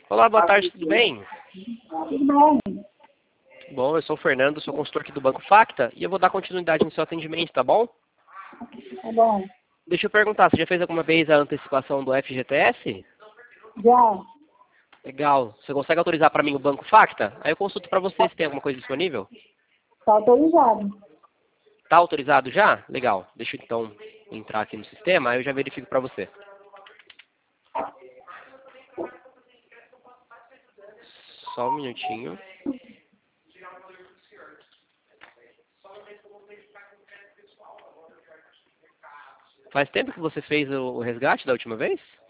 Olá, boa tarde, tudo bem? Tudo bem? Bom, eu sou o Fernando, sou consultor aqui do Banco Facta e eu vou dar continuidade no seu atendimento, tá bom? Tá bom. Deixa eu perguntar, você já fez alguma vez a antecipação do FGTS? Já. Legal. Você consegue autorizar para mim o Banco Facta? Aí eu consulto para você se tem alguma coisa disponível. Tá autorizado. Tá autorizado já? Legal. Deixa eu então entrar aqui no sistema, aí eu já verifico para você. Só um minutinho. Faz tempo que você fez o resgate da última vez?